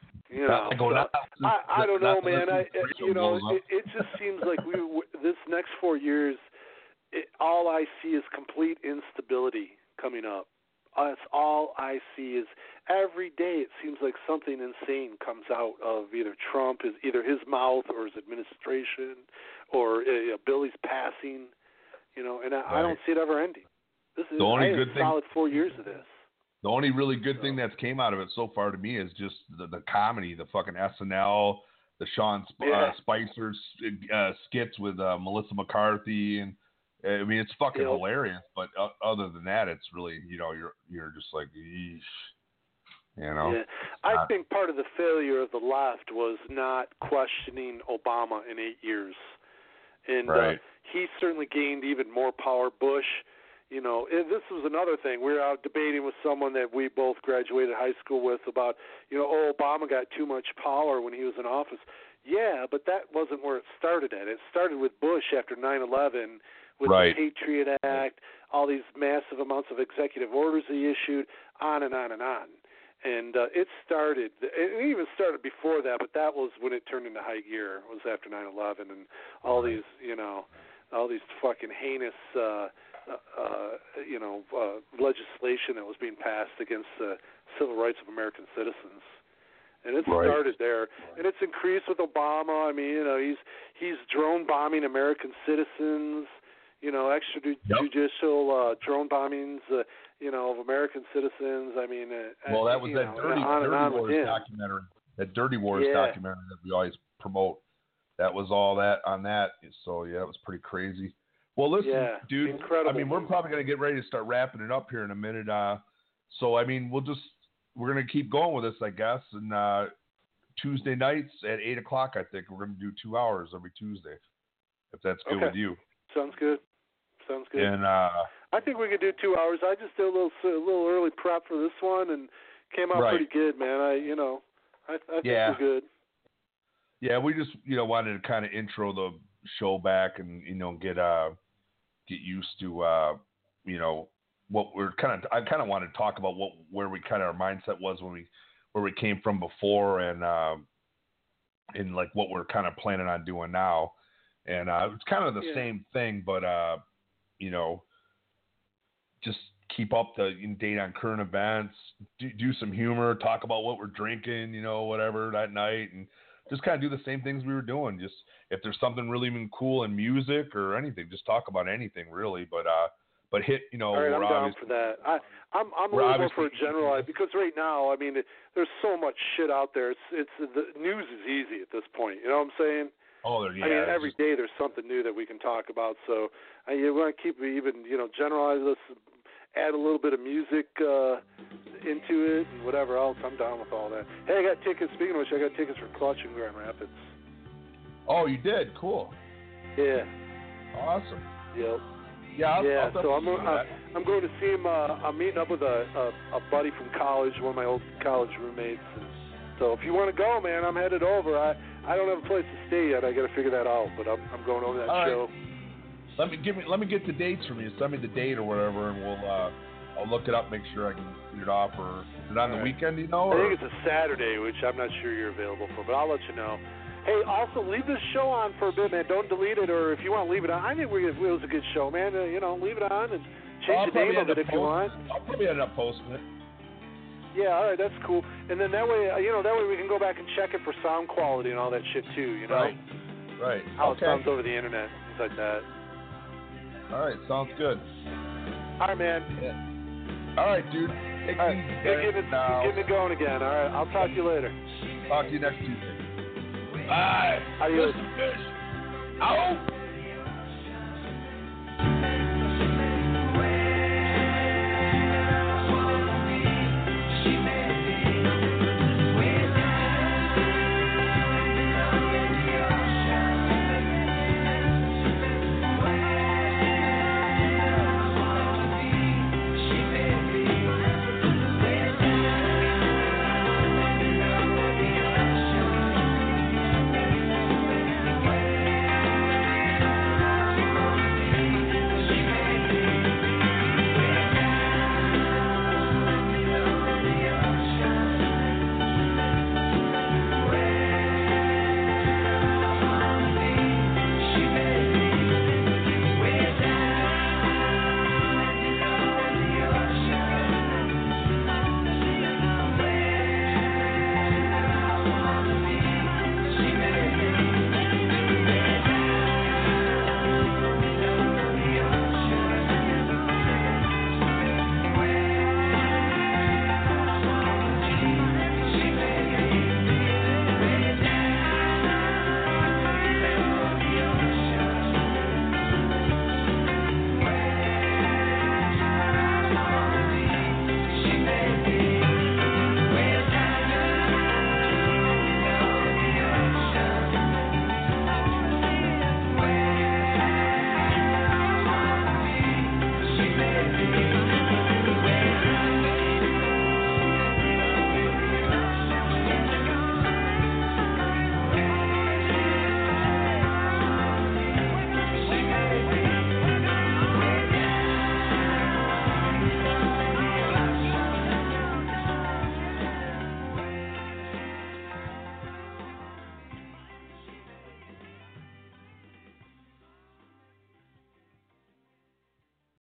I don't know, man. It just seems like this next 4 years, all I see is complete instability coming up. That's all I see is every day it seems like something insane comes out of either Trump, either his mouth or his administration, or Billy's passing, and I don't see it ever ending. This is a solid 4 years of this. The only really good thing that's came out of it so far to me is just the comedy, the fucking SNL, the Sean Spicer skits with Melissa McCarthy, and I mean it's fucking hilarious. But other than that, it's really you're just like, eesh, Yeah. I think part of the failure of the left was not questioning Obama in 8 years, and he certainly gained even more power. Bush. This was another thing. We were out debating with someone that we both graduated high school with about, Obama got too much power when he was in office. Yeah, but that wasn't where it started at. It started with Bush after 9/11 with the Patriot Act, all these massive amounts of executive orders he issued, on and on and on. And it even started before that, but that was when it turned into high gear. It was after 9/11 and all these, all these fucking heinous, legislation that was being passed against the civil rights of American citizens. And it started there, and it's increased with Obama. I mean, he's drone bombing American citizens. Extrajudicial drone bombings. Of American citizens. I mean, well, that was that Dirty Wars documentary. That Dirty Wars documentary that we always promote. That was all that on that. So yeah, it was pretty crazy. Well, listen, dude. Incredible. I mean, we're probably gonna get ready to start wrapping it up here in a minute. So I mean, we're gonna keep going with this, I guess. And Tuesday nights at 8 o'clock, I think we're gonna do 2 hours every Tuesday, if that's good with you. Sounds good. And I think we could do 2 hours. I just did a little early prep for this one and came out pretty good, man. I think we're good. Yeah, we just wanted to kind of intro the show back and get used to what we're I kind of wanted to talk about where we kind of our mindset was where we came from before and like what we're kind of planning on doing now. And it's kind of the same thing, but just keep up the date on current events, do some humor, talk about what we're drinking, whatever that night, and just kind of do the same things we were doing. Just if there's something really even cool in music or anything, just talk about anything really. But hit, All right, I'm down for that. I'm a little more for a general because right now, I mean, there's so much shit out there. It's the news is easy at this point. You know what I'm saying? Oh, yeah. I mean, every day there's something new that we can talk about. So you want to keep it even, generalize this, add a little bit of music into it and whatever else. I'm down with all that. Hey, I got tickets. Speaking of which, I got tickets for Clutch in Grand Rapids. Oh, you did? Cool. Yeah. Awesome. Yep. Yeah. So I'm going to see him. I'm meeting up with a buddy from college, one of my old college roommates. And so if you want to go, man, I'm headed over. I don't have a place to stay yet. I got to figure that out, but I'm going over that show. Let me get the dates from you. Send me the date or whatever, and I'll look it up, make sure I can get it off. Or is it on the weekend? I think it's a Saturday, which I'm not sure you're available for, but I'll let you know. Hey, also leave this show on for a bit, man. Don't delete it, or if you want to leave it on, I think it was a good show, man. Leave it on and change the name of it if you want. I'll probably end up posting it. Yeah, all right, that's cool. And then that way we can go back and check it for sound quality and all that shit too, Right. How it sounds over the internet, things like that. All right, sounds good. All right, man. Yeah. All right, dude. Get me going again. All right, I'll talk to you later. Talk to you next Tuesday. Bye. Adios. Fish. Out.